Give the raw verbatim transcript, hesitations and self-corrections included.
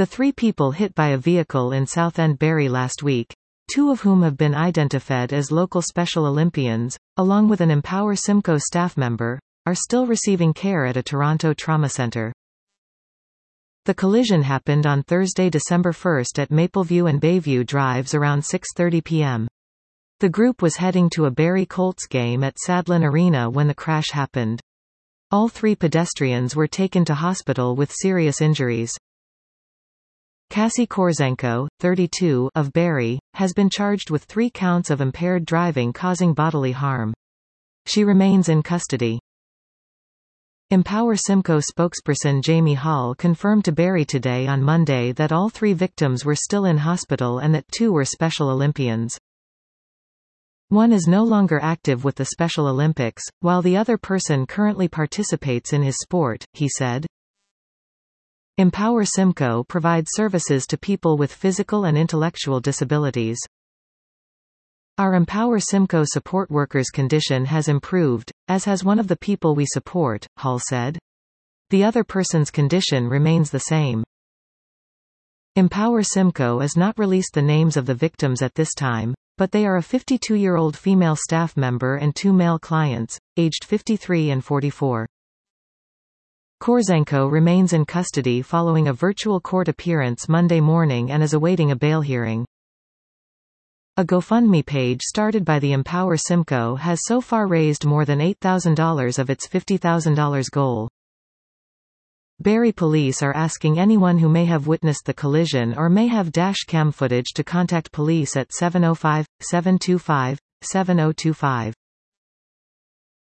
The three people hit by a vehicle in Southend Bury last week, two of whom have been identified as local Special Olympians, along with an Empower Simcoe staff member, are still receiving care at a Toronto trauma centre. The collision happened on Thursday, December first at Mapleview and Bayview Drives around six thirty p m The group was heading to a Barrie Colts game at Sadlon Arena when the crash happened. All three pedestrians were taken to hospital with serious injuries. Cassie Korzenko, thirty-two, of Barrie, has been charged with three counts of impaired driving causing bodily harm. She remains in custody. Empower Simcoe spokesperson Jamie Hall confirmed to Barrie Today on Monday that all three victims were still in hospital and that two were Special Olympians. One is no longer active with the Special Olympics, while the other person currently participates in his sport, he said. Empower Simcoe provides services to people with physical and intellectual disabilities. Our Empower Simcoe support workers' condition has improved, as has one of the people we support, Hall said. The other person's condition remains the same. Empower Simcoe has not released the names of the victims at this time, but they are a fifty-two-year-old female staff member and two male clients, aged fifty-three and forty-four. Korzenko remains in custody following a virtual court appearance Monday morning and is awaiting a bail hearing. A GoFundMe page started by the Empower Simcoe has so far raised more than eight thousand dollars of its fifty thousand dollars goal. Barrie police are asking anyone who may have witnessed the collision or may have dash cam footage to contact police at seven oh five, seven two five, seven oh two five.